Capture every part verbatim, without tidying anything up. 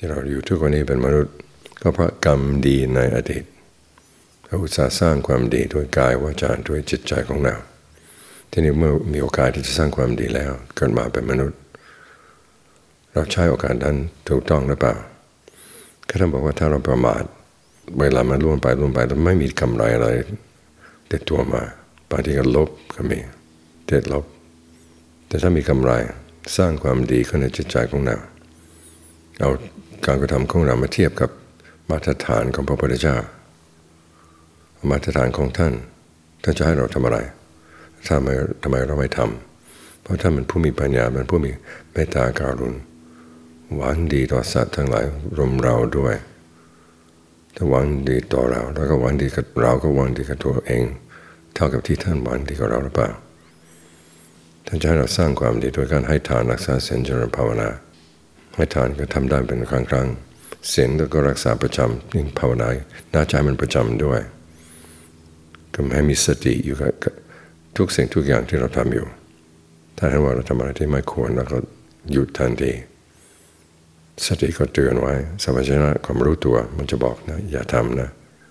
ที่เราอยู่ทุกวันนี้เป็นมนุษย์ก็เพราะกรรมดีในอดีตเราอุตส่าห์สร้างความดีด้วยกายวาจาด้วยจิตใจของเราทีนี้เมื่อมีโอกาสที่จะสร้างความดีแล้วเกิดมาเป็นมนุษย์เราใช้โอกาสนั้นถูกต้องหรือเปล่าก็ท่านบอกว่าถ้าเราประมาทเวลามันล่วงไปล่วงไปแล้วไม่มีกำไรอะไรติดตัวมาบางทีก็ลบก็มีติดลบแต่ถ้ามีกำไรสร้างความดีขึ้นในจิตใจของเราเอาการกระทำของเรามาเทียบกับมาตรฐานของพระพุทธเจ้ามาตรฐานของท่านท่านจะให้เราทำอะไรทำไมทำไมเราไม่ทำเพราะท่านเป็นผู้มีปัญญาเป็นผู้มีเมตตาการุณหวังดีต่อสัตว์ทั้งหลายรวมเราด้วยถ้าหวังดีต่อเราแล้วก็หวังดีกับเราก็หวังดีกับตัวเองเท่ากับที่ท่านหวังดีกับเราหรือเปล่าท่านจะให้เราสร้างความดีโดยการให้ทานรักษาศีลเจริญภาวนาให้ทานก็ทำได้เป็นครั้งครั้งศีลก็รักษาประจำยิ่งภาวนาน่าใจมันประจำด้วยก็ให้มีสติอยู่กับทุกสิ่งทุกอย่างที่เราทำอยู่ถ้าเห็นว่าเราทำอะไรที่ไม่ควรเราก็หยุดทันทีสติก็เตือนไว้สัมปชัญญะความรู้ตัวมันจะบอกนะอย่าทำนะ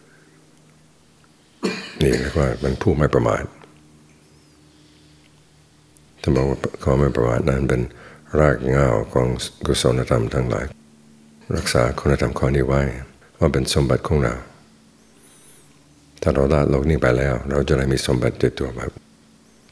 นี่เรียกว่ามันผู้ไม่ประมาทท่านบอกว่าความไม่ประมาทนั้นเป็นรากเหง้าของกุศลธรรมทั้งหลายรักษาคุณธรรมข้อนี้ไว้ว่าเป็นสมบัติของเราถ้าเราละโลกนี้ไปแล้วเราจะได้มีสมบัติติดตัวมา